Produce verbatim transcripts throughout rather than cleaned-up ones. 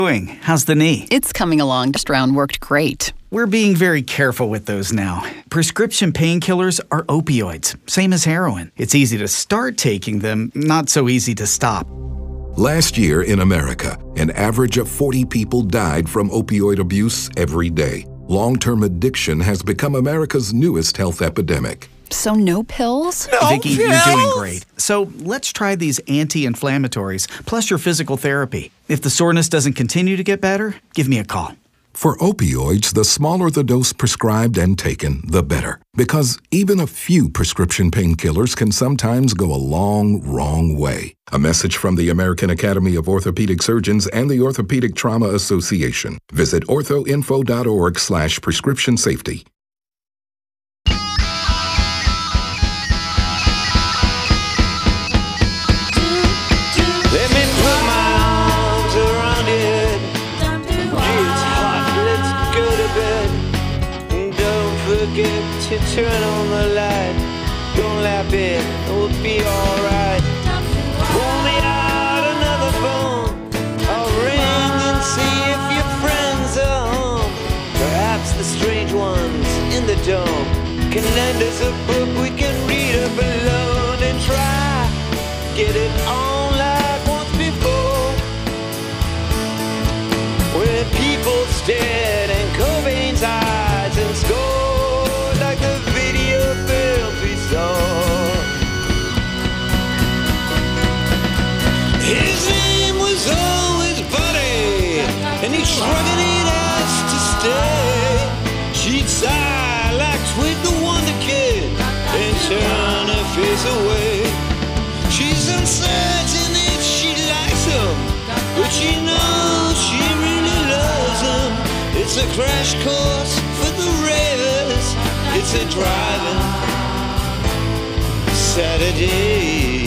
Doing? How's the knee? It's coming along. First round worked great. We're being very careful with those now. Prescription painkillers are opioids, same as heroin. It's easy to start taking them, not so easy to stop. Last year in America, an average of forty people died from opioid abuse every day. Long-term addiction has become America's newest health epidemic. So no pills? No Vicki, pills? You're doing great. So let's try these anti-inflammatories, plus your physical therapy. If the soreness doesn't continue to get better, give me a call. For opioids, the smaller the dose prescribed and taken, the better. Because even a few prescription painkillers can sometimes go a long, wrong way. A message from the American Academy of Orthopedic Surgeons and the Orthopedic Trauma Association. Visit orthoinfo.org slash prescription safety. Forget to turn on the light. Don't laugh it, it'll be alright. Pull me out another phone. I'll ring and see if your friends are home. Perhaps the strange ones in the dome can lend us a book we can read up alone and try get it on like once before. When people stared in Cobain's eyes and scored like the video films we saw. His name was always Buddy, and he shrugged it ass to stay. She'd sigh like Twig the Wonder Kid and turn her face away. She's uncertain if she likes him, but she knows she really loves him. It's a crash course for the ravers. It's a driving Saturday.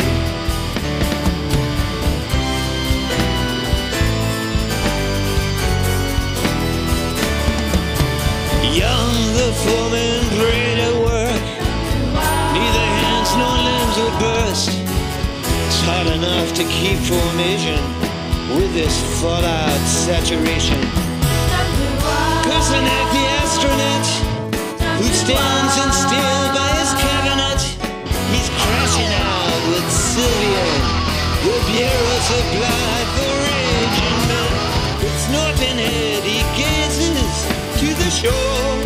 Young, the foreman prayed at work. Neither hands nor limbs would burst. It's hard enough to keep formation with this fallout saturation. Kusanek, the astronaut, who stands in still by his cabinet, he's crashing out with Sylvia, the bureau supplied for raging men. With snorting head, he gazes to the shore.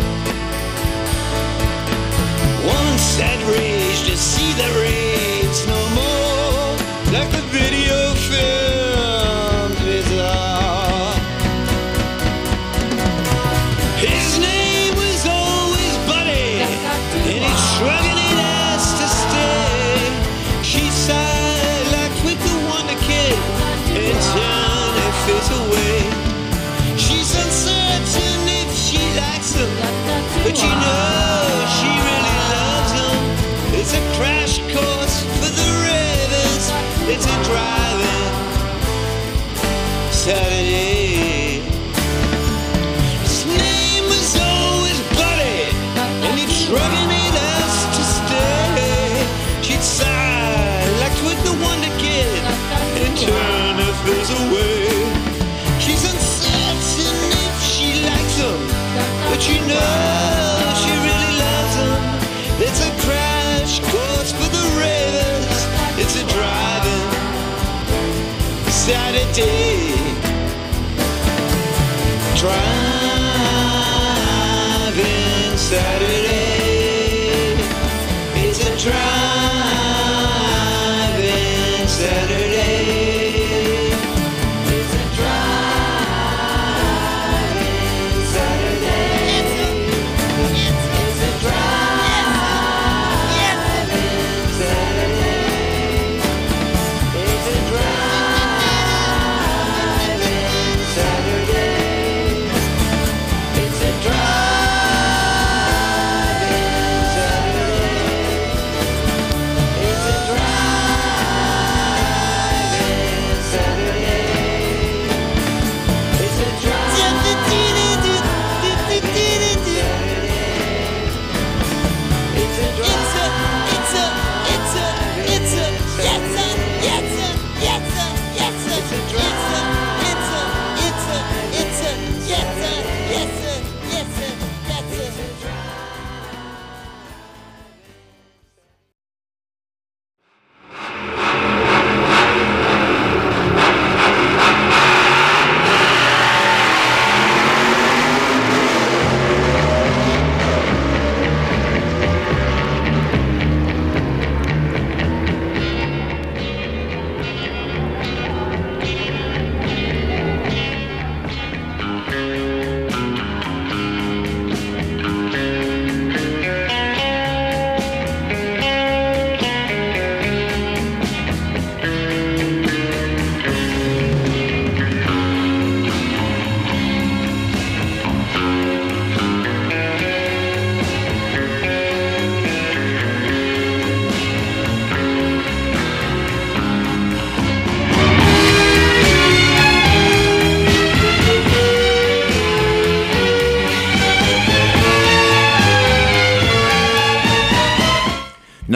One sad rage to see the raids no more, like the video films we saw. His name was always Buddy, and he's shrugging it ass to stay. She sighed like Twig the Wonder Kid and turned her face away. She's uncertain if she likes him, but you know she really loves him. It's a crash course for the ravers. It's a driving Saturday. His name was always Buddy, and he'd shrugging it ass to stay. She'd sigh like Twig the Wonder Kid and turn her face away. She's uncertain if she likes him, but you know she really loves him. It's a crash course for the ravers. It's a driving Saturday. Driving Saturday. It's a driving Saturday. It's a driving Saturday. It's a driving Saturday. It's a driving Saturday. It's a driving Saturday.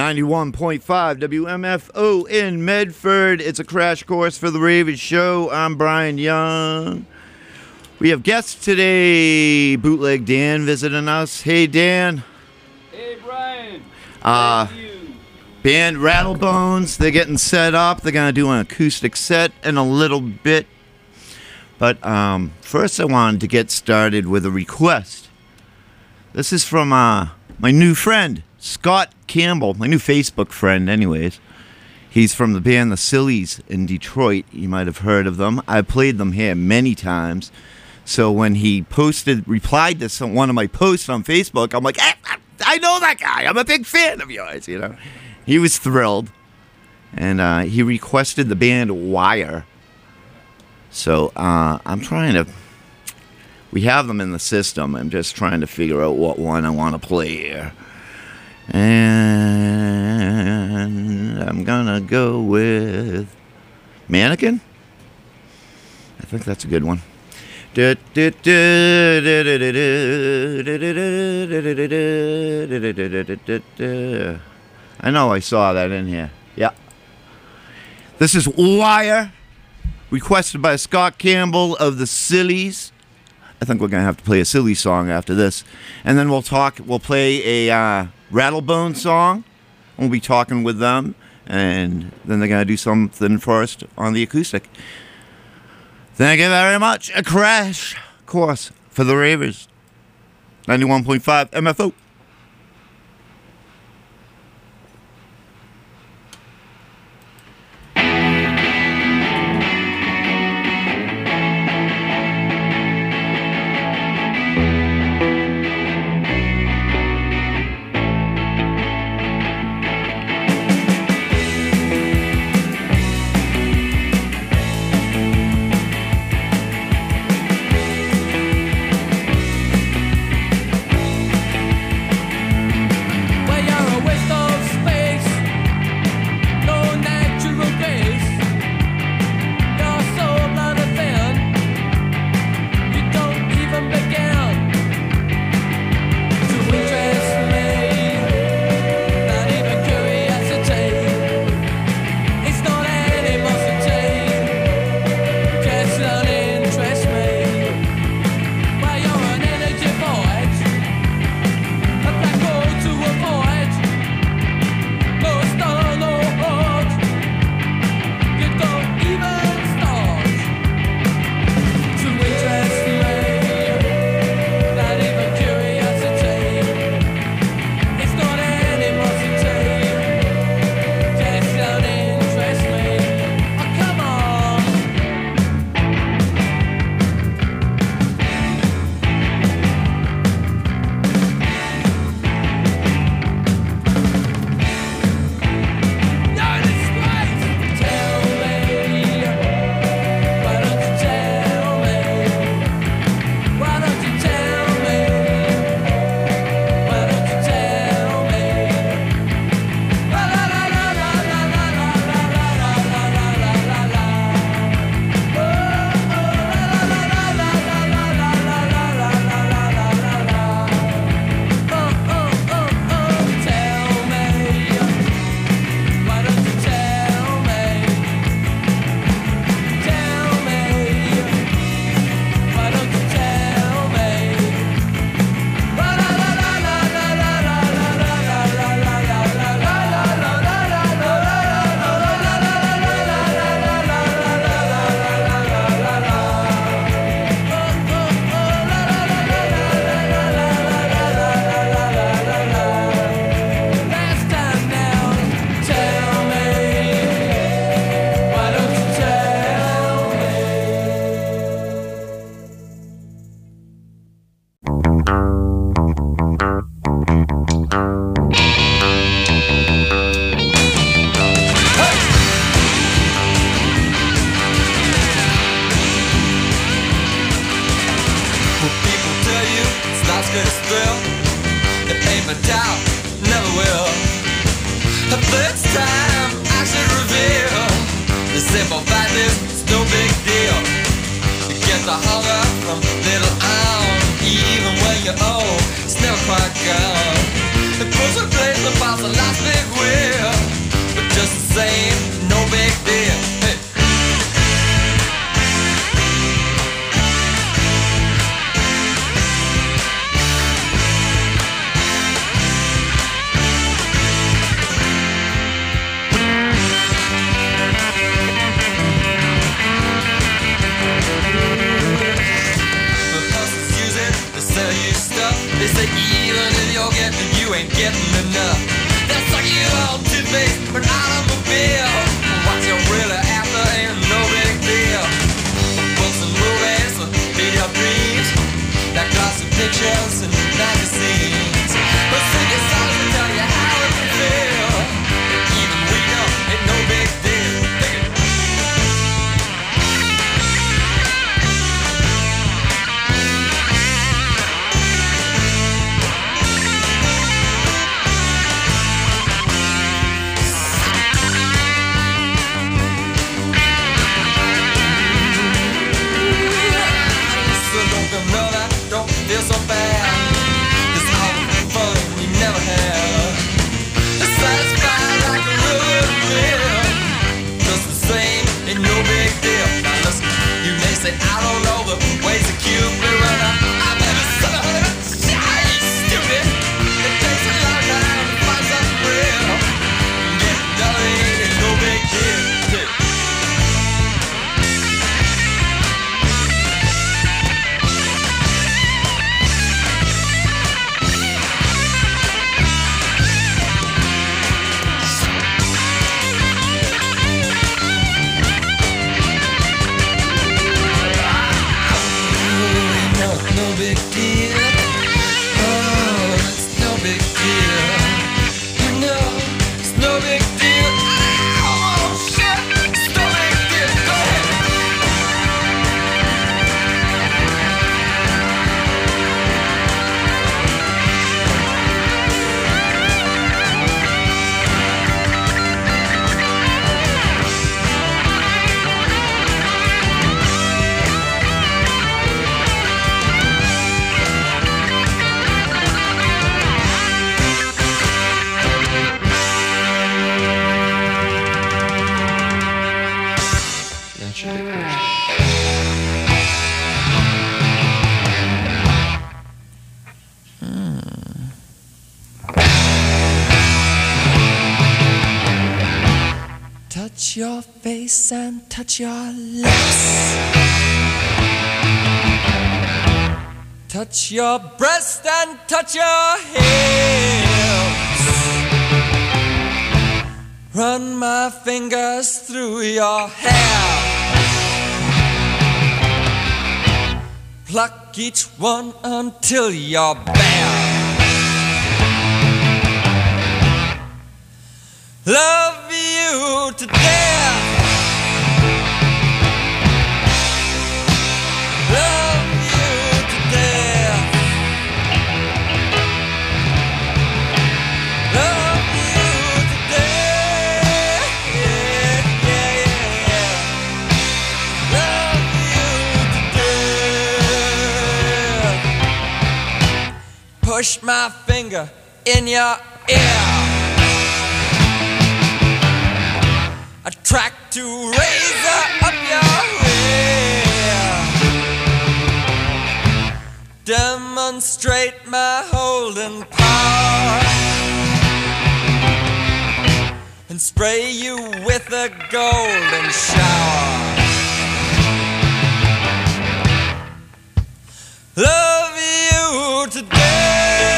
ninety-one point five W M F O in Medford. It's a crash course for the Ravers Show. I'm Brian Young. We have guests today. Bootleg Dan visiting us. Hey, Dan. Hey, Brian. Uh, Thank you. Band Rattlebones. They're getting set up. They're going to do an acoustic set in a little bit. But um, first I wanted to get started with a request. This is from uh, my new friend, Scott Campbell, my new Facebook friend anyways. He's from the band The Sillies in Detroit. You might have heard of them. I played them here many times. So when he posted, replied to some, one of my posts on Facebook, I'm like, hey, I know that guy. I'm a big fan of yours, you know. He was thrilled. And uh, he requested the band Wire. So uh, I'm trying to, we have them in the system. I'm just trying to figure out what one I want to play here. And I'm going to go with Mannequin. I think that's a good one. I know I saw that in here. Yeah. This is Wire, requested by Scott Campbell of the Sillies. I think we're going to have to play a Silly song after this. And then we'll talk, we'll play a uh, Rattlebone song. We'll be talking with them. And then they're going to do something for us on the acoustic. Thank you very much. A crash course for the Ravers. ninety-one point five M F O. Even when you're old, it's never quite gone. was replaced by the last big wheel. But just the same, no big deal. Hey. They say even if you're getting, you ain't getting enough. They'll suck you on toothpaste or an automobile. What you're really after ain't no big deal. Books and movies, video dreams, that classic pictures and magazines. But sing your songs and tell you how it can feel. And even we know ain't no big deal. Take it. Don't feel so bad. This all fun you never had. Satisfied like a real meal. Just the same, ain't no big deal. Now listen, you may say I don't know the ways to cute me right now. I've never said a hundred shy, stupid. It takes a long time to find something real. Get nothing, ain't no big deal. No big deal. Oh, it's no big deal. No, it's no big deal. Oh, shit, it's no big deal. Go ahead. Touch your face and touch your lips. Touch your breast and touch your hips. Run my fingers through your hair. Pluck each one until you're bare. Love you to death. Love you to death. Love you to death. Yeah, yeah, yeah, yeah. Love you to death. Push my finger in your ear. A track to razor up your rear. Demonstrate my holding power and spray you with a golden shower. Love you to death.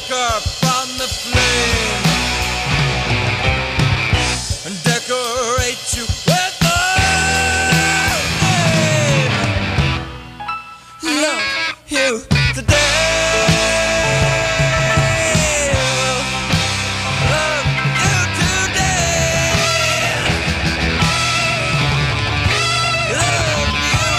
up on the flame and decorate you with my name. Love you today. Love you today. Love you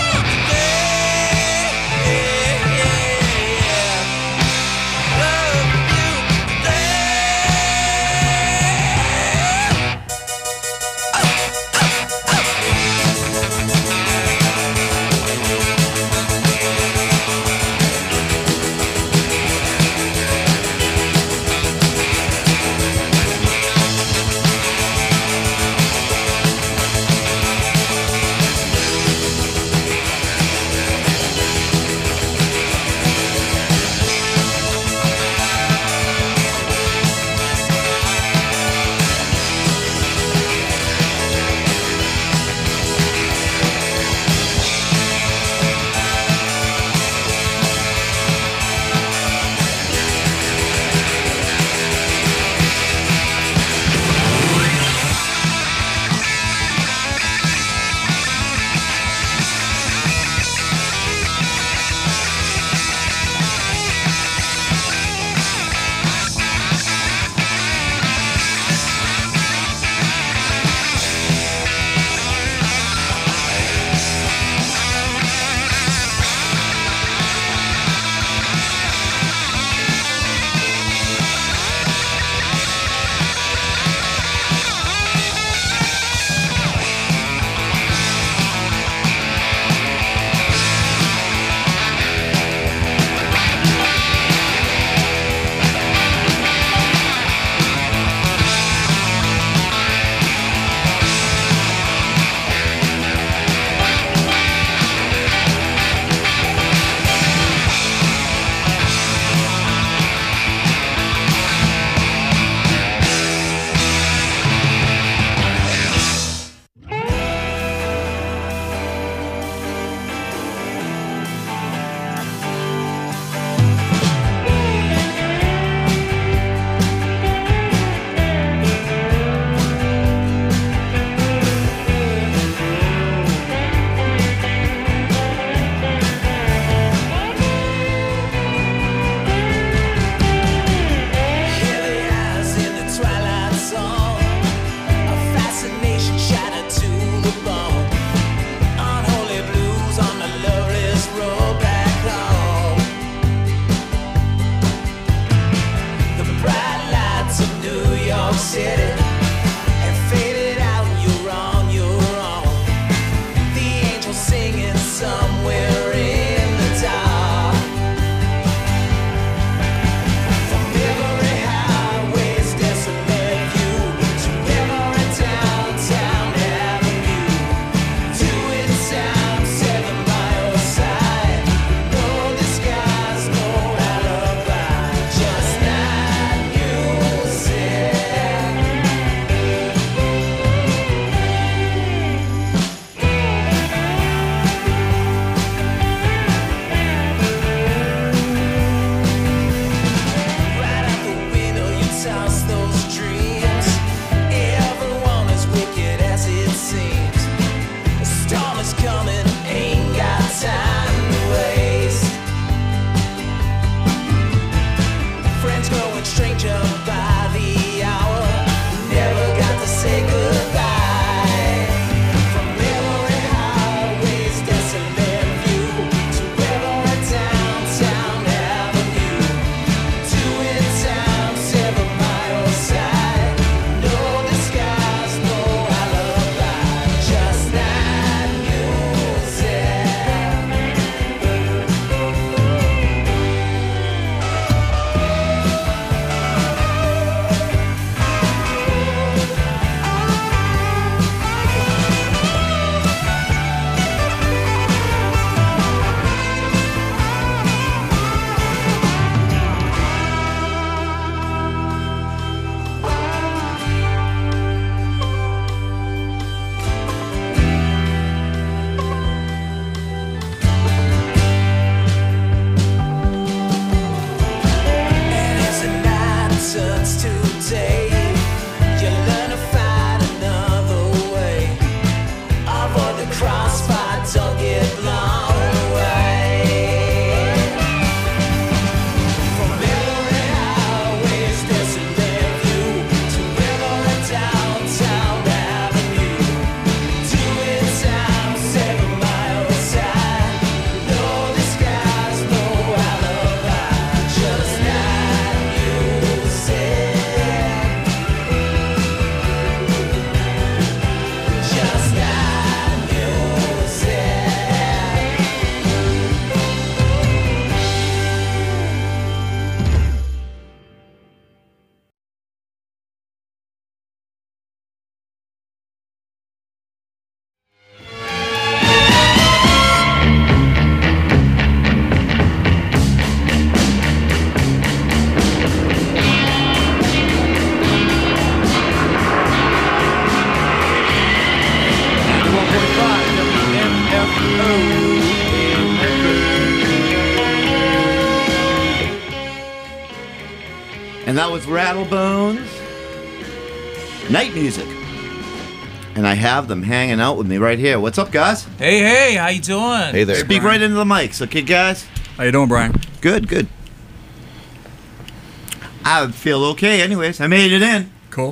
And that was Rattlebones, Night Music. And I have them hanging out with me right here. What's up, guys? Hey, hey, how you doing? Hey there. Speak right into the mics, okay, guys? How you doing, Brian? Good, good. I feel okay anyways. I made it in. Cool.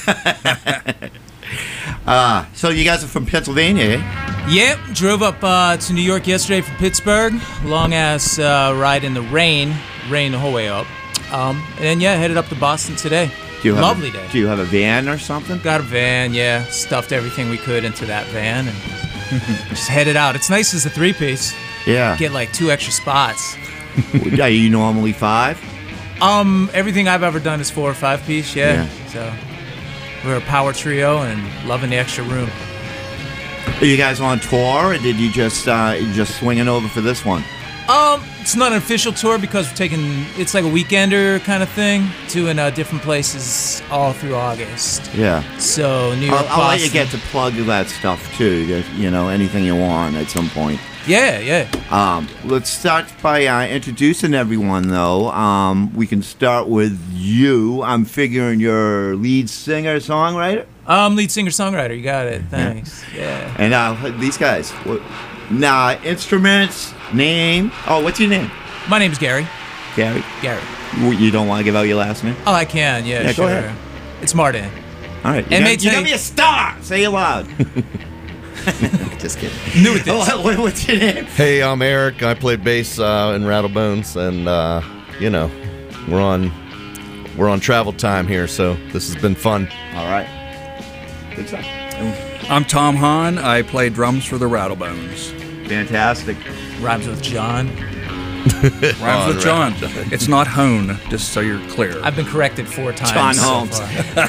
uh, so you guys are from Pennsylvania, eh? Yep, drove up uh, to New York yesterday from Pittsburgh. Long ass uh, ride in the rain, rain the whole way up. Um, and then yeah, headed up to Boston today. Do you have Lovely a, day. Do you have a van or something? Got a van, yeah. Stuffed everything we could into that van and just headed out. It's nice as a three-piece. Yeah. Get like two extra spots. Are you normally five? Um, everything I've ever done is four or five piece, yeah. Yeah. So we're a power trio and loving the extra room. Are you guys on tour, or did you just uh, just swinging over for this one? Um, it's not an official tour because we're taking, it's like a weekender kind of thing, doing uh, different places all through August. Yeah. So New York, I'll, I'll let you Boston. get to plug that stuff too. Just, you know, anything you want at some point. Yeah, yeah. Um, let's start by uh, introducing everyone, though. Um, we can start with you. I'm figuring you're lead singer, songwriter, Um, lead singer songwriter. You got it. Thanks. Yeah. and uh, these guys. What, nah, instruments, name. Oh, what's your name? My name's Gary. Gary. Gary. You don't want to give out your last name? Oh, I can. Yeah, Yeah, go sure. ahead. It's Martin. All right. You And got, may you got take- me a star. Say it loud. Just kidding. New with this. Oh, what- what's your name? Hey, I'm Eric. I play bass uh, in Rattlebones, and uh, you know, we're on we're on travel time here, so this has been fun. All right. Good stuff. I'm Tom Hahn. I play drums for the Rattlebones. Fantastic. Rhymes with John. Rhymes On with John. It's not Hone, just so you're clear. I've been corrected four times. John so Holmes. far.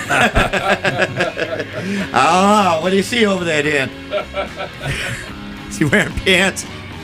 Ah, what do you see over there, Dan? Is he wearing pants?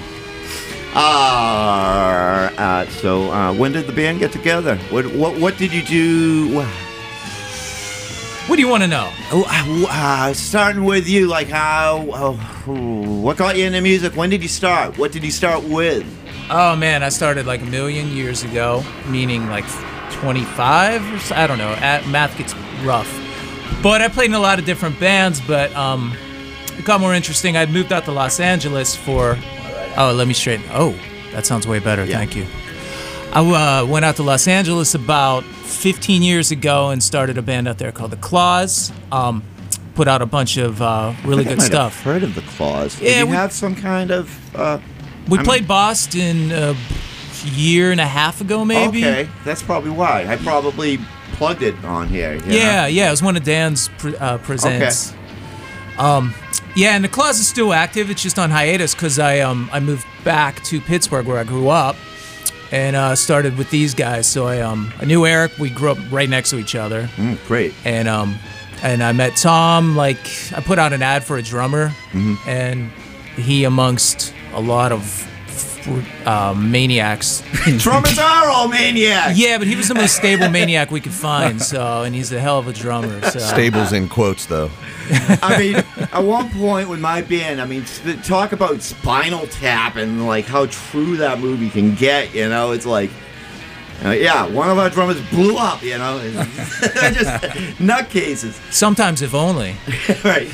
Uh, uh, so, uh, when did the band get together? What what, what did you do? What do you want to know? Oh, uh, starting with you, like how, oh, what got you into music? When did you start? What did you start with? Oh man, I started like a million years ago, meaning like twenty-five or so, I don't know. At, math gets rough. But I played in a lot of different bands, but um, it got more interesting. I'd moved out to Los Angeles for, oh, let me straighten. Oh, that sounds way better. Yeah. Thank you. I uh, went out to Los Angeles about fifteen years ago and started a band out there called The Claws. Um, put out a bunch of uh, really I think I good might stuff. have heard of the Claws. Yeah, Did you we- have some kind of? Uh, We I'm- played Boston a year and a half ago, maybe. Okay, that's probably why. I probably plugged it on here. you know? Yeah, yeah, it was one of Dan's pre- uh, presents. Um, yeah, and the Claws is still active. It's just on hiatus because I um I moved back to Pittsburgh where I grew up, and uh, started with these guys. So I um I knew Eric. We grew up right next to each other, Mm, great. and um and I met Tom. Like I put out an ad for a drummer, Mm-hmm. and he, amongst a lot of uh, maniacs. Drummers are all maniacs. Yeah, but he was the most stable maniac we could find. So, and he's a hell of a drummer. So. Stables in quotes, though. I mean, at one point with my band, I mean, s- talk about Spinal Tap and like how true that movie can get. You know, it's like, uh, yeah, one of our drummers blew up. You know, they're just nutcases. Sometimes, if only. Right.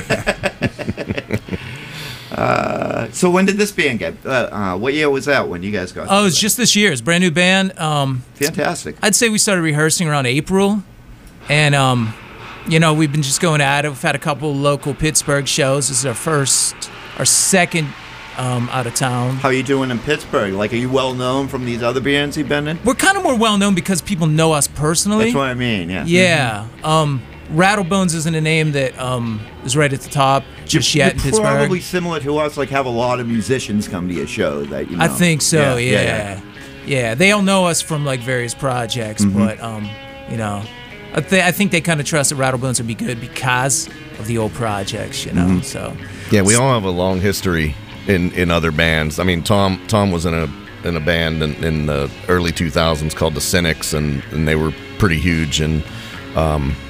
uh, so when did this band get? Uh, uh, what year was that when you guys got? Oh, it's just this year. It's a brand new band. Um, Fantastic. I'd say we started rehearsing around April, and um, you know, we've been just going at it. We've had a couple local Pittsburgh shows. This is our first, our second um, out of town. How are you doing in Pittsburgh? Like, are you well known from these other bands you've been in? We're kind of more well known because people know us personally. That's what I mean. Yeah. Yeah. Um, Rattlebones isn't a name that um, is right at the top just You're yet in Pittsburgh. probably similar to us. Like, have a lot of musicians come to your show that you know. I think so. Yeah. yeah. Yeah. They all know us from like various projects, Mm-hmm. but um, you know, I, th- I think they kind of trust that Rattlebones would be good because of the old projects, you know. Mm-hmm. So Yeah, we all have a long history in, in other bands. I mean, Tom Tom was in a in a band in, in the early two thousands called the Cynics, and, and they were pretty huge. And um,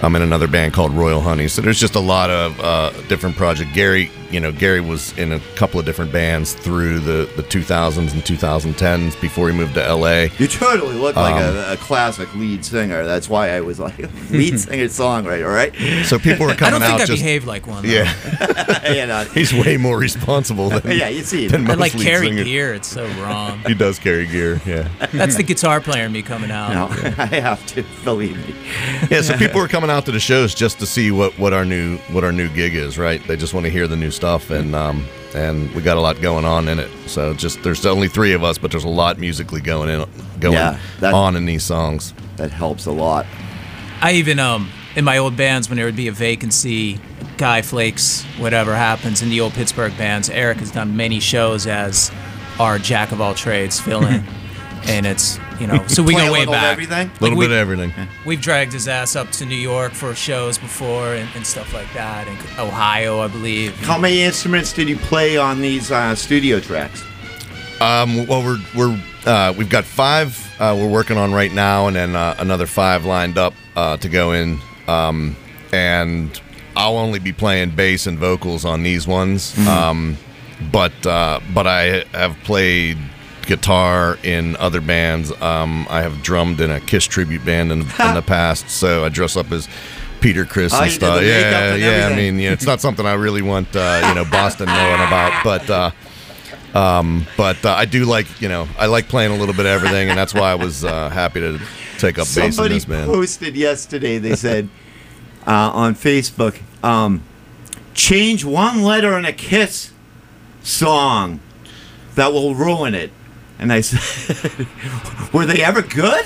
I'm in another band called Royal Honey. So there's just a lot of uh, different projects. Gary, you know, Gary was in a couple of different bands through the, the two thousands and twenty tens before he moved to L A. You totally look like Um, a, a classic lead singer. That's why I was like, lead singer, songwriter, all right? So people were I coming don't think out I just behaved like one. Though. yeah. you know, He's way more responsible than yeah, you see it. than I most like lead carry singers. gear. It's so wrong. He does carry gear. Yeah. That's the guitar player in me coming out. No, I have to, believe me. Yeah, so people were coming out to the shows just to see what, what our new what our new gig is, right? They just want to hear the new stuff, and um, and we got a lot going on in it. So just there's only three of us, but there's a lot musically going in going Yeah, that- on in these songs. That helps a lot. I even um in my old bands when there would be a vacancy, Guy Flakes, whatever happens in the old Pittsburgh bands, Eric has done many shows as our jack of all trades fill-in, and it's you know so we Play go a way little of back. everything? A little we- bit of everything. We've dragged his ass up to New York for shows before and, and stuff like that, and Ohio, I believe. How many instruments did you play on these uh, studio tracks? Um, well, we're we're uh, we've got five uh, we're working on right now, and then uh, another five lined up uh, to go in. Um, and I'll only be playing bass and vocals on these ones. Mm-hmm. Um, but uh, but I have played guitar in other bands. Um, I have drummed in a Kiss tribute band in, in the past, so I dress up as Peter Criss Oh, and you did stuff. the makeup Yeah, and yeah. I everything. mean, yeah, it's not something I really want uh, you know Boston knowing about, but. Uh, Um, but uh, I do like, you know, I like playing a little bit of everything, and that's why I was uh, happy to take up bass in Somebody this band. posted yesterday, they said uh, on Facebook, um, change one letter in a Kiss song that will ruin it. And I said, were they ever good?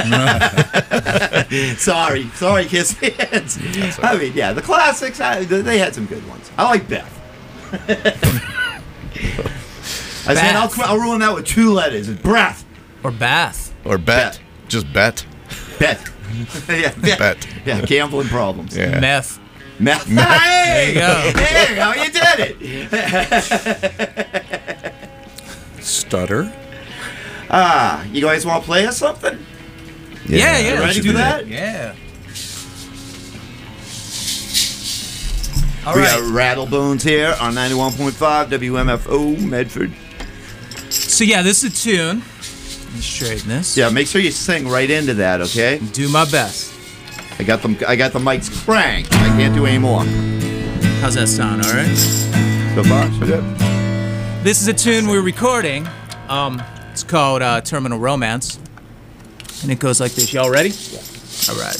sorry, sorry, Kiss fans. I mean, yeah, the classics, I, they had some good ones. I like Beth. I said, I'll, I'll ruin that with two letters. It's breath. Or Bath. Or bet. Just bet. Bet. yeah, bet. Bet. Yeah, gambling problems. Yeah. Meth. Meth. There Hey! you go. There you go. You did it. Stutter. Ah, you guys want to play us something? Yeah, yeah. You ready let's to do that? Yeah. All we right. got Rattlebones here on ninety-one point five W M F O Medford. So yeah, this is a tune. Let me straighten this. Yeah, make sure you sing right into that, okay? Do my best. I got them. I got the mics cranked. I can't do any more. How's that sound? All right. So far, so good. This is a tune we're recording. Um, it's called uh, Terminal Romance, and it goes like this. Y'all ready? Yeah. All right.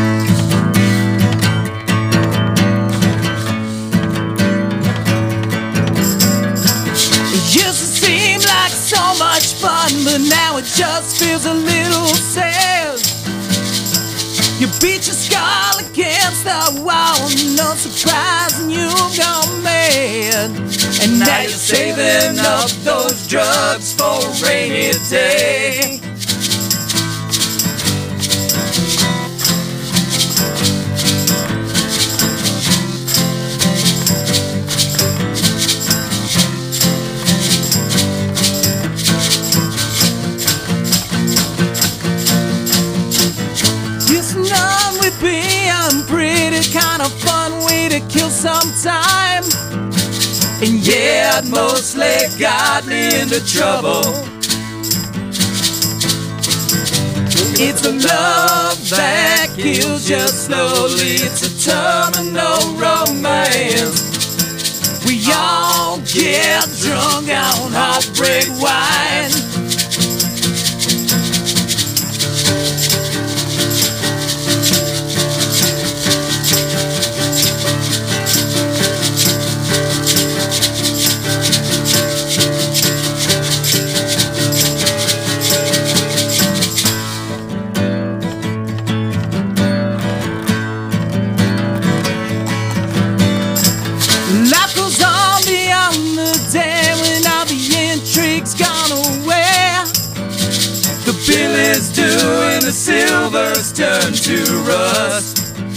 It used to seem like so much fun, but now it just feels a little sad. You beat your skull against the wall, no surprise, and you've gone mad. And now you're saving up those drugs for a rainy day. Kind of fun way to kill some time. And yeah, it mostly got me into trouble. It's a love that kills you slowly. It's a terminal romance. We all get drunk on heartbreak wine. Life goes on beyond the day when all the intrigue's gone away. The bill is due and the silver's turned to rust.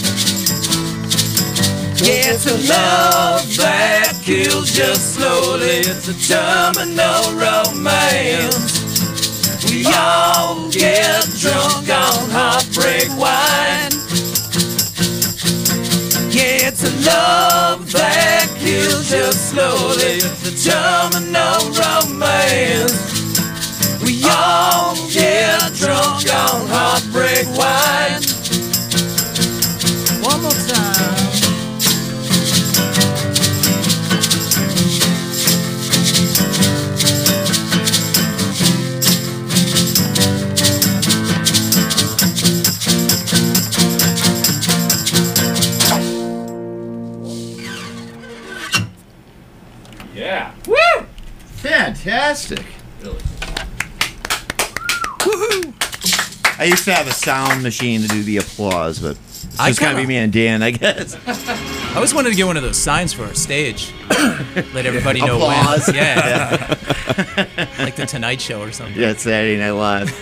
Yeah, it's a love that kills you slowly. It's a terminal romance. We all get drunk on heartbreak wine. slowly, the terminal romance. We all get drunk on heartbreak wine. One more time. Yeah. Woo! Fantastic. Really? Woohoo! I used to have a sound machine to do the applause, but it's I just gotta kinda- be me and Dan, I guess. I always wanted to get one of those signs for our stage. Let everybody know Applause. when. Yeah. Like the Tonight Show or something. Yeah, it's Saturday Night Live.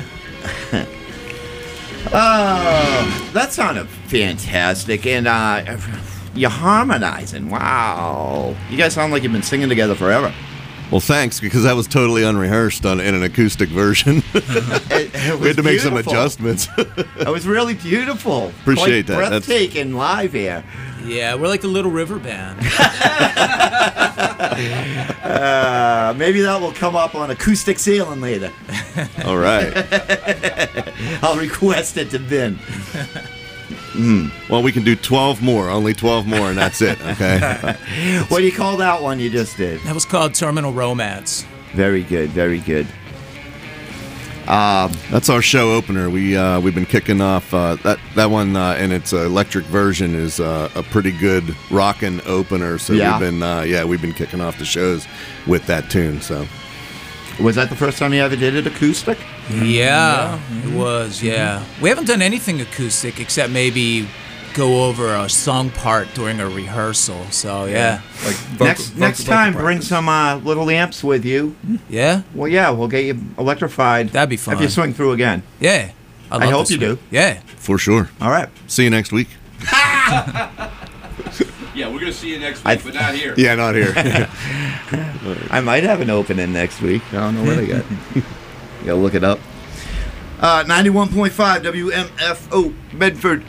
Oh, that sounded fantastic, and uh, you're harmonizing. Wow, you guys sound like you've been singing together forever. Well, thanks, because that was totally unrehearsed on, in an acoustic version. It, it We had to make some beautiful. adjustments. It was really beautiful. Appreciate Quite that. That's- breathtaking live here. Yeah, we're like the Little River Band. Uh, maybe that will come up on acoustic sailing later. All right. I'll request it to Ben. Mm. Well, we can do twelve more, only twelve more, and that's it, okay? What do you call that one you just did? That was called Terminal Romance. Very good, very good. Um, That's our show opener. We uh, we've been kicking off uh, that that one uh, in its uh, electric version is uh, a pretty good rockin' opener. So Yeah. we've been uh, yeah we've been kicking off the shows with that tune. So was that the first time you ever did it acoustic? Yeah, it was, yeah. We haven't done anything acoustic except maybe go over a song part during a rehearsal. So, yeah. Like vocal, next vocal, next vocal time, practice. bring some uh, little amps with you. Yeah? Well, yeah, we'll get you electrified. That'd be fun. If you swing through again. Yeah. I, I love hope this you do. one. Yeah. for sure. All right. See you next week. Yeah, we're gonna see you next I- week, but not here. Yeah, not here. I might have an opening next week. I don't know what I got. Gotta look it up. Uh, ninety-one point five W M F O Medford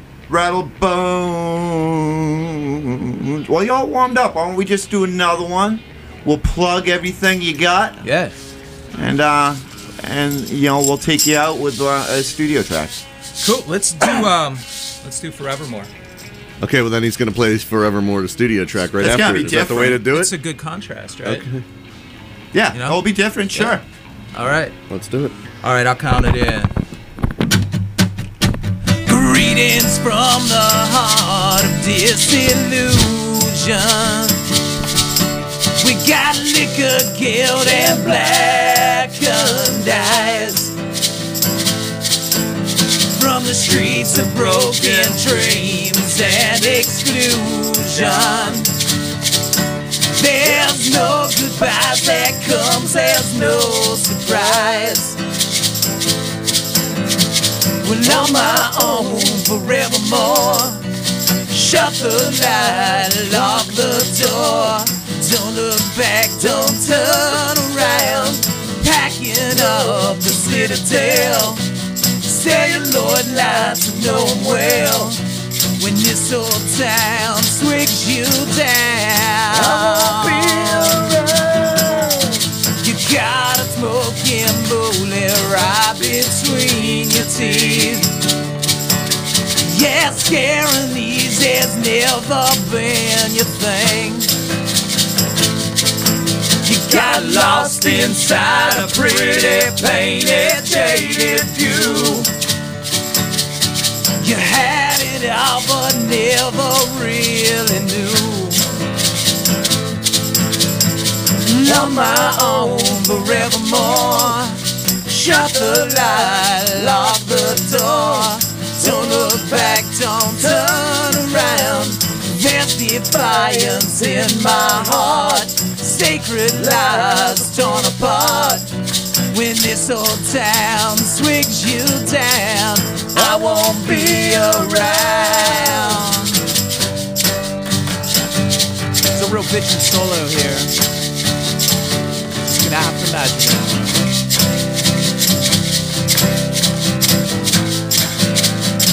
Rattlebones. Well, y'all warmed up. Why don't we just do another one? We'll plug everything you got, Yeah. and uh, and you know we'll take you out with uh, a studio track. Cool. Let's do, um, let's do Forevermore. Okay, well then he's gonna play Forevermore, the studio track right That's gotta after. be Is that the way to do It's it? a good contrast, right? Okay. Yeah, You know? it'll be different, sure. All right. Let's do it. All right, I'll count it in. Greetings from the heart of disillusion. We got liquor, guilt, and blackened eyes. From the streets of broken dreams and exclusion. There's no goodbyes that comes, there's no surprise. Well, on my own forevermore. Shut the light, lock the door. Don't look back, don't turn around. Packing up the citadel. Celluloid lines to know 'em well. When this old town swigs you down, I won't be around. You got a smoking bullet right between your teeth. Yeah, scaring these has never been your thing. You got lost inside a pretty painted, jaded view. You had it all but never really knew. On my own forevermore. Shut the light, lock the door. Don't look back, don't turn around. There's defiance in my heart. Sacred lies torn apart. When this old town swings you down, I won't be around. It's a real bitchin' solo here. Just gonna have to imagine it.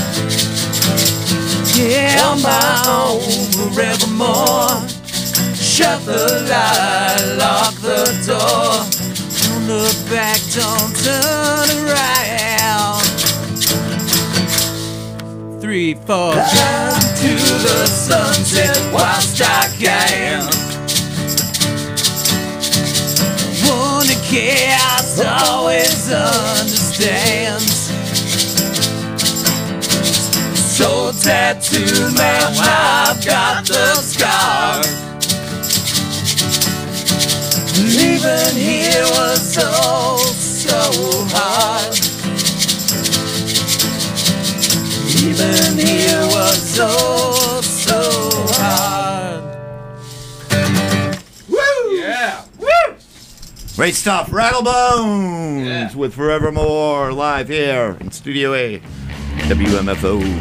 Yeah, on my own forevermore. Shut the light, lock the door. Don't look back, don't turn around. Three, four. Down to the sunset whilst I can. One that cares always understands. So tattooed, man, I've got the scar. Leaving here was so, so hard. Leaving here was so, so hard. Woo! Yeah. Woo! Great stuff. Rattlebones Yeah. with Forevermore live here in Studio A, W M F O.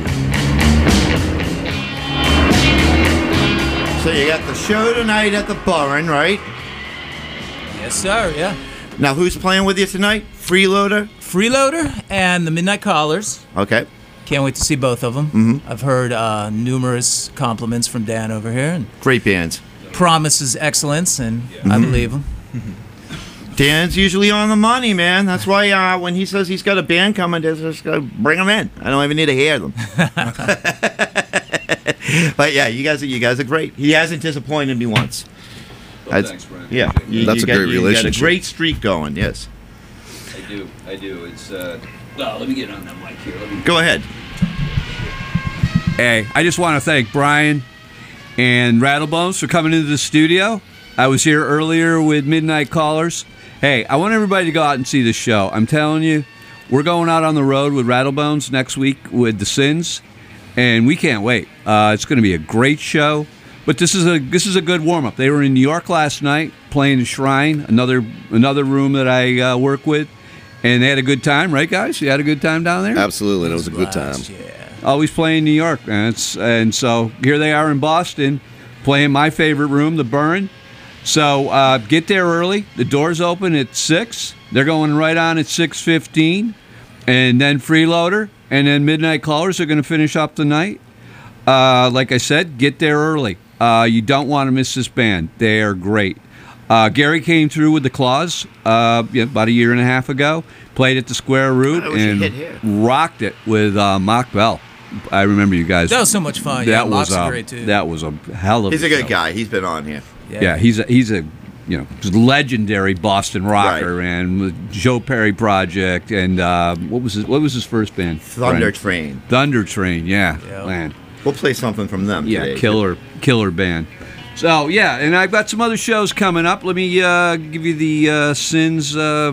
So you got the show tonight at the Barn, right? Yes, sir, yeah. Now who's playing with you tonight? Freeloader? Freeloader and the Midnight Callers. Okay. Can't wait to see both of them. Mhm. I've heard uh, numerous compliments from Dan over here, and Great bands. promises excellence, and I Mhm. believe him. Dan's usually on the money, man. That's why uh, when he says he's got a band coming, just just gotta bring them in. I don't even need to hear them. But yeah, you guys, are, you guys are great. He hasn't disappointed me once. Well, I'd- thanks, Brent. Yeah, you, That's you a got, great you relationship. got a great streak going. Yes. I do. I do. It's. Uh, well, let me get on that mic here. Let me. Go ahead. Hey, I just want to thank Brian and Rattlebones for coming into the studio. I was here earlier with Midnight Callers. Hey, I want everybody to go out and see this show. I'm telling you, we're going out on the road with Rattlebones next week with the Sins, and we can't wait. Uh, it's going to be a great show. But this is a this is a good warm up. They were in New York last night playing the Shrine, another another room that I uh, work with, and they had a good time, right, guys? You had a good time down there. Absolutely, and it was a good time. Always playing New York, and it's, and so here they are in Boston, playing my favorite room, the Burn. So uh, get there early. The doors open at six. They're going right on at six fifteen, and then Freeloader, and then Midnight Callers are going to finish up the night. Uh, like I said, get there early. Uh, you don't want to miss this band. They are great. Uh, Gary came through with the Claws uh, yeah, about a year and a half ago. Played at the Square Root That was a hit and here. rocked it with uh, Mock Bell. I remember you guys. That was so much fun. That Yeah, was Mock's a, great, too. That was a hell of. He's a a good show. guy. He's been on here. Yeah, he's a, he's a you know legendary Boston rocker, and with Joe Perry Project, and uh, what was his what was his first band? Thunder Brian? Train. Thunder Train. Yeah, Yeah. man. We'll play something from them Yeah, today. killer killer band. So yeah, and I've got some other shows coming up. Let me uh, give you the uh, Sins uh,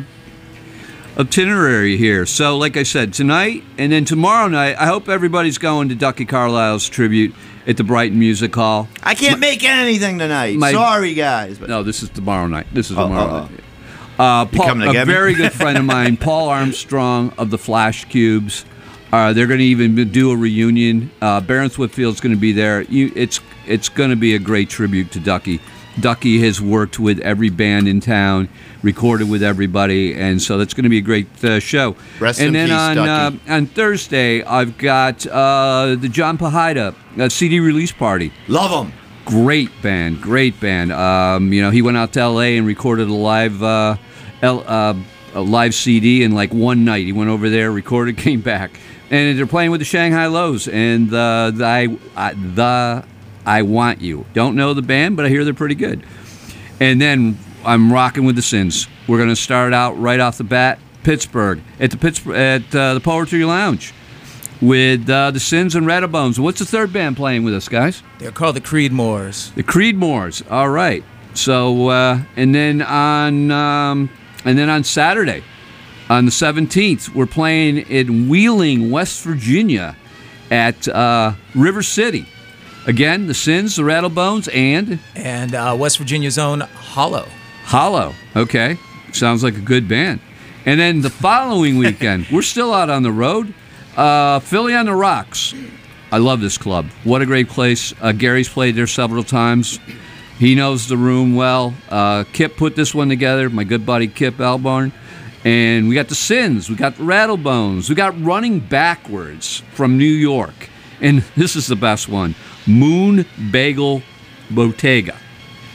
itinerary here. So like I said, tonight and then tomorrow night, I hope everybody's going to Ducky Carlisle's tribute at the Brighton Music Hall. I can't make anything tonight. My- Sorry, guys. But No, this is tomorrow night. This is Oh, tomorrow oh, night. Uh, You Paul, coming to a get me? very good friend of mine, Paul Armstrong of the Flash Cubes. Uh, they're going to even do a reunion. Uh, Barons Whitfield's going to be there. You, it's it's going to be a great tribute to Ducky. Ducky has worked with every band in town, recorded with everybody, and so that's going to be a great uh, show. Rest and in then peace, on Ducky. Uh, on Thursday, I've got uh, the John Pahida uh, C D release party. Love them. Great band, great band. Um, you know, he went out to L A and recorded a live, uh, L, uh, a live C D in like one night. He went over there, recorded, came back, and they're playing with the Shanghai Lows and the the I, I, the I Want You. Don't know the band, but I hear they're pretty good. And then I'm rocking with the Sins. We're gonna start out right off the bat, Pittsburgh at the Pittsburgh at uh, the Poetry Lounge with uh, the Sins and Rattlebones. What's the third band playing with us, guys? They're called the Creedmoors. The Creedmoors. All right. So uh, and then on um, and then on Saturday, on the seventeenth, we're playing in Wheeling, West Virginia, at uh, River City. Again, the Sins, the Rattlebones, and And uh, West Virginia's own Hollow. Hollow. Okay, sounds like a good band. And then the following weekend, we're still out on the road. Uh, Philly on the Rocks. I love this club. What a great place. Uh, Gary's played there several times. He knows the room well. Uh, Kip put this one together, my good buddy Kip Albarn. And we got the Sins, we got the Rattlebones, we got Running Backwards from New York. And this is the best one, Moon Bagel Bottega.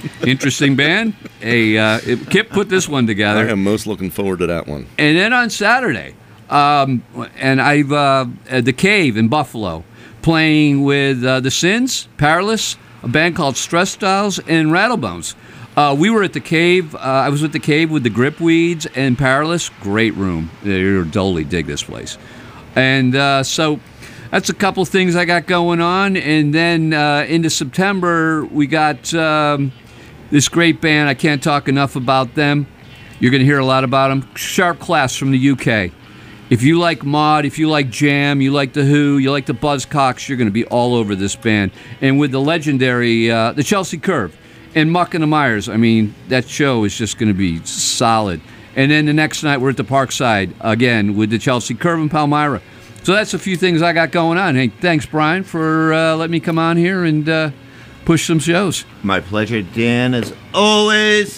Interesting band. Hey, uh, it- Kip put this one together. I am most looking forward to that one. And then on Saturday, um, and I've uh, at the Cave in Buffalo, playing with uh, the Sins, Powerless, a band called Stress Styles, and Rattlebones. Uh, we were at the Cave. Uh, I was at the Cave with the Gripweeds and Powerless. Great room. You'll totally dig this place. And uh, so that's a couple things I got going on. And then uh, into September, we got um, this great band. I can't talk enough about them. You're going to hear a lot about them. Sharp Class from the U K. If you like mod, if you like jam, you like the Who, you like the Buzzcocks, you're going to be all over this band. And with the legendary, uh, the Chelsea Curve and Muck and the Myers, I mean, that show is just going to be solid. And then the next night, we're at the Parkside again with the Chelsea Curve and Palmyra. So that's a few things I got going on. Hey, thanks, Brian, for uh, letting me come on here and uh, push some shows. My pleasure, Dan, as always.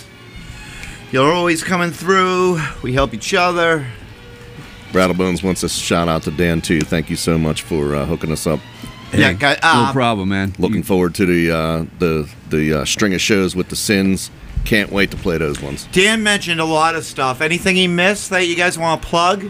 You're always coming through. We help each other. Rattlebones wants a shout out to Dan too. Thank you so much for uh, hooking us up. Yeah, guy, uh, no problem, man. Looking forward to the uh, the the uh, string of shows with the Sins. Can't wait to play those ones. Dan mentioned a lot of stuff. Anything he missed that you guys want to plug?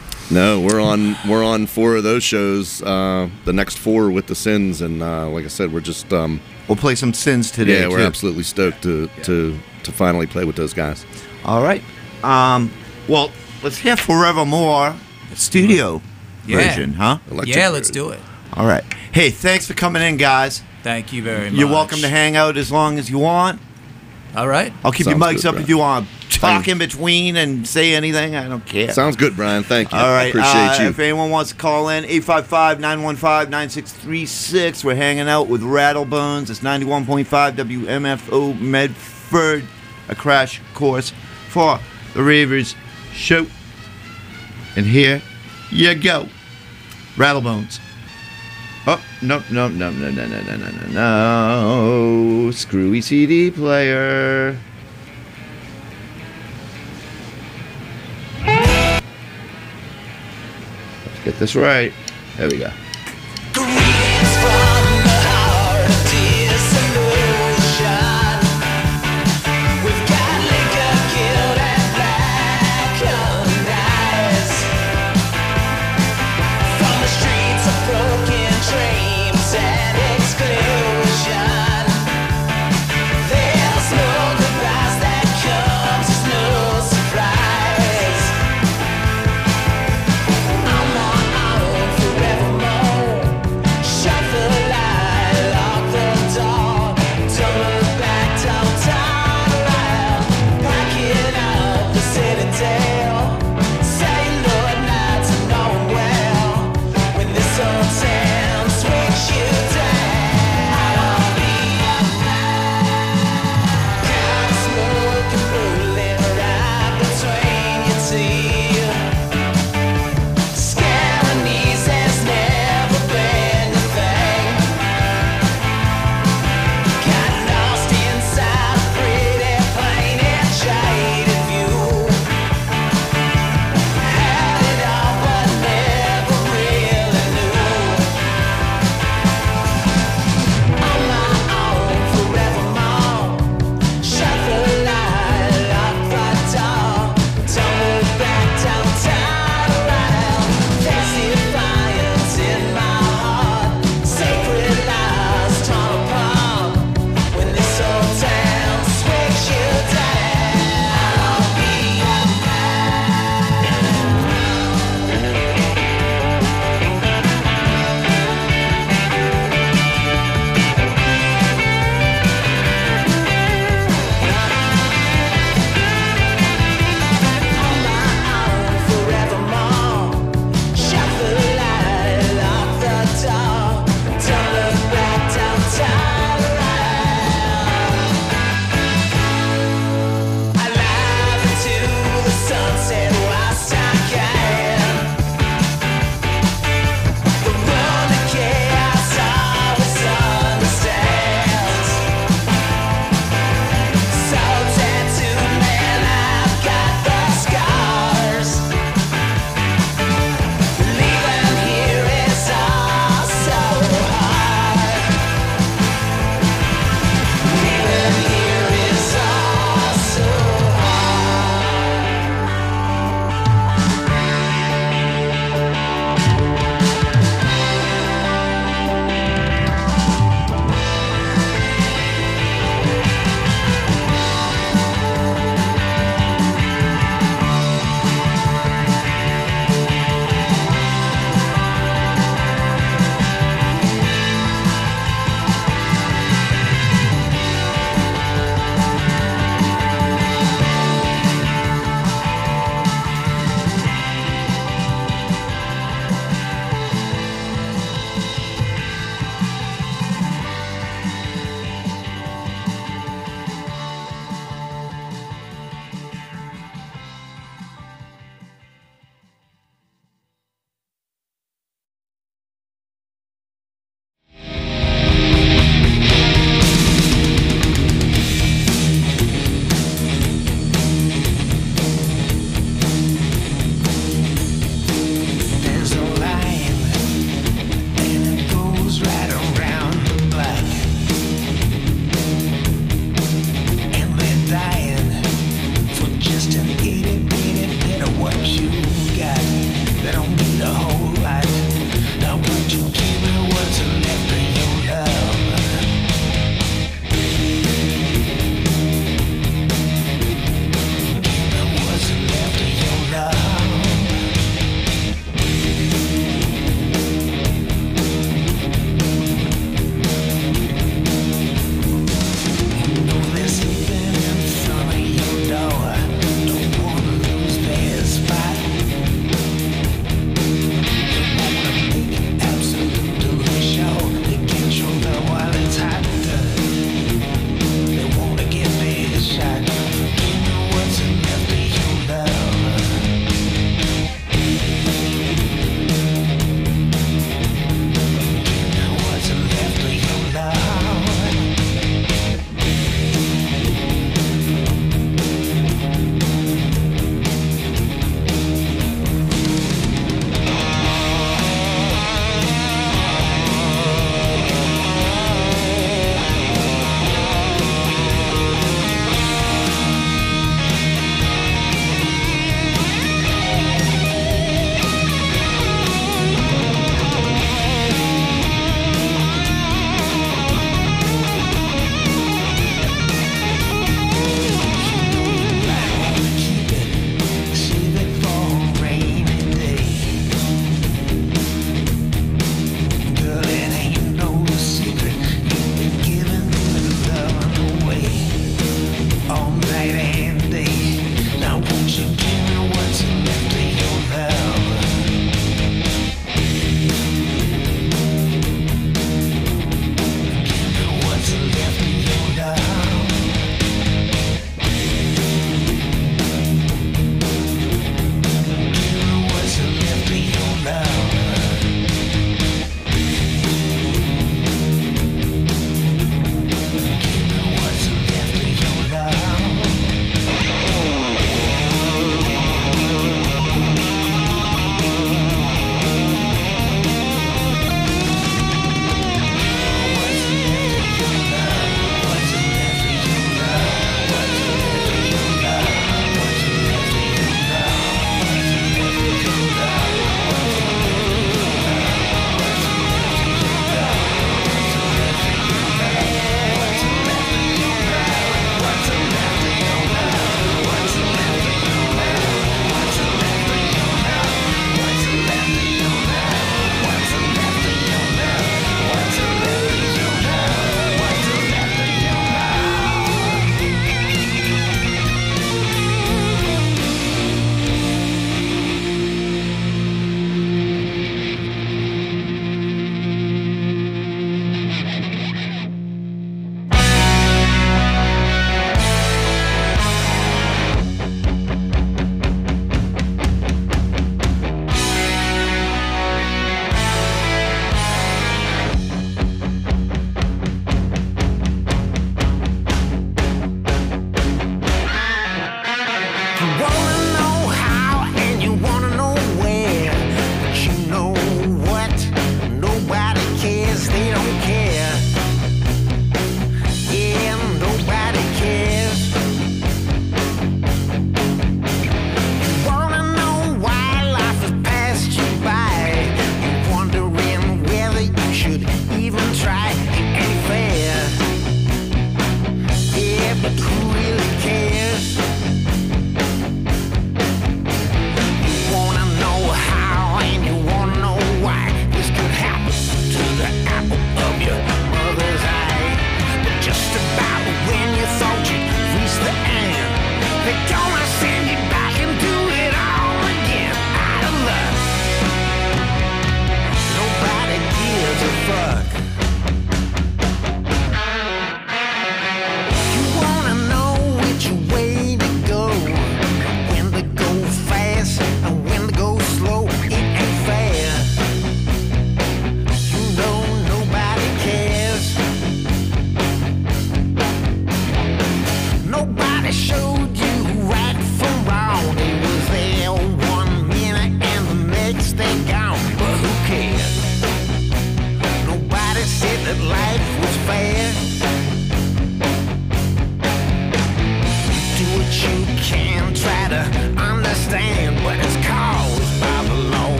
No, we're on we're on four of those shows. Uh, the next four with the Sins, and uh, like I said, we're just um, we'll play some Sins today. Yeah, we're too. absolutely stoked to yeah. to to finally play with those guys. All right. Um, well, let's hear Forevermore, studio Yeah. version, huh? Electric Yeah, let's do it. All right. Hey, thanks for coming in, guys. Thank you very much. You're welcome to hang out as long as you want. All right. I'll keep Sounds your mics good, up Brian. if you want to talk in between and say anything. I don't care. Sounds good, Brian. Thank you. All right. Appreciate uh, you. If anyone wants to call in, eight five five, nine one five, nine six three six. We're hanging out with Rattlebones. It's ninety-one point five W M F O Medford, a crash course for the Ravers show. And here you go. Rattlebones. Oh, no, no, no, no, no, no, no, no, no, no. Screwy C D player. Let's get this right. There we go. Forevermore.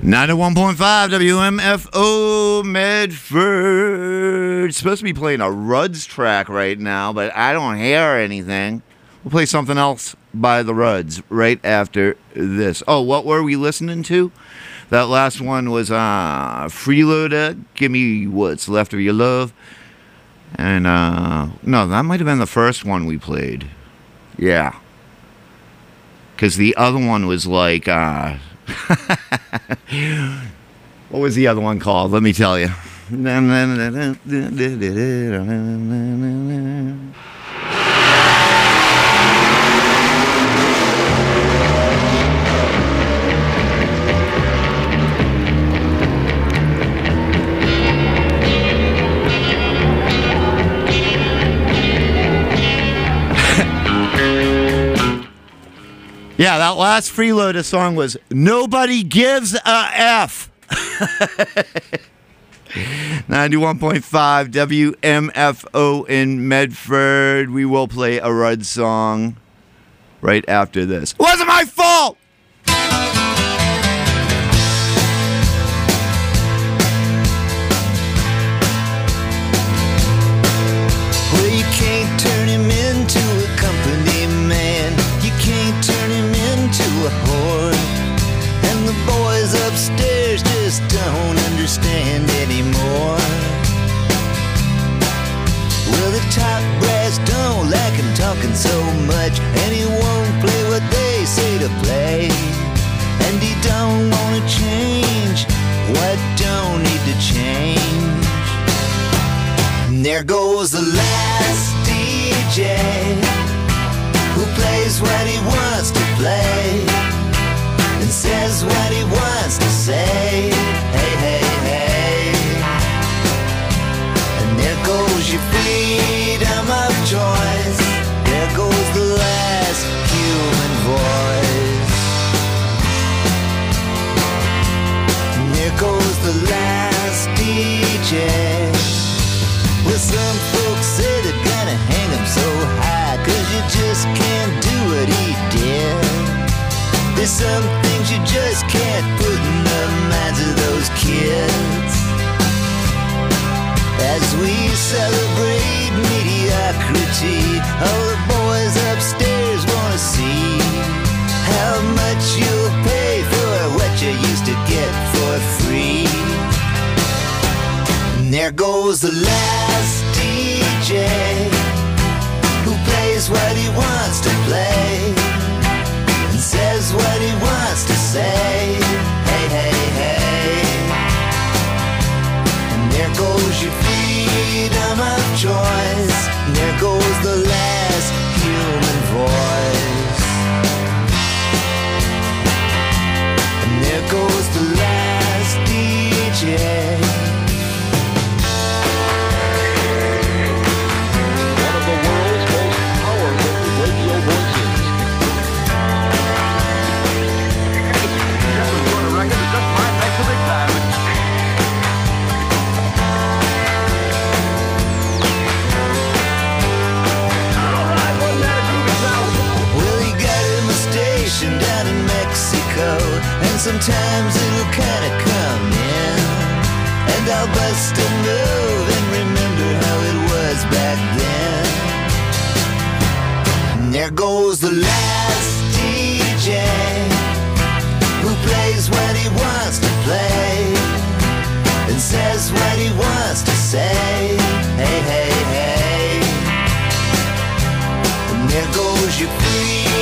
ninety-one point five W M F O Medford. It's supposed to be playing a Ruds track right now, but I don't hear anything. We'll play something else by the Ruds right after this. Oh, what were we listening to? That last one was uh, Freeloader, Give Me What's Left of Your Love. And, uh, no, that might have been the first one we played. Yeah. Because the other one was like, uh, what was the other one called? Let me tell you. Yeah, that last Freeloader song was Nobody Gives a F. ninety-one point five W M F O in Medford. We will play a Rudd song right after this. It wasn't my fault! Well, you can't turn him into a company man. You can't turn him into a whore. And the boys upstairs just don't understand anymore. Well, the top brass don't like him talking so much, and he won't play what they say to play. And he don't wanna change what don't need to change. And there goes the last D J who plays what he wants to play and says what he wants to say. Hey, hey, hey. And there goes your freedom of choice. There goes the last human voice. And there goes the last D J. Well, some folks say they're gonna hang him so high, 'cause you just can't do what he did. There's some things you just can't put in the minds of those kids. As we celebrate mediocrity, all the boys upstairs wanna see how much you'll pay for what you used to get for free. And there goes the last D J who plays what he wants to play and says what he wants to say. Hey, hey, hey. And there goes your freedom of choice. And there goes the last human voice. And there goes the last D J. Down in Mexico, and sometimes it'll kinda come in, and I'll bust a move and remember how it was back then. And there goes the last D J who plays what he wants to play and says what he wants to say. Hey, hey, hey. And there goes your free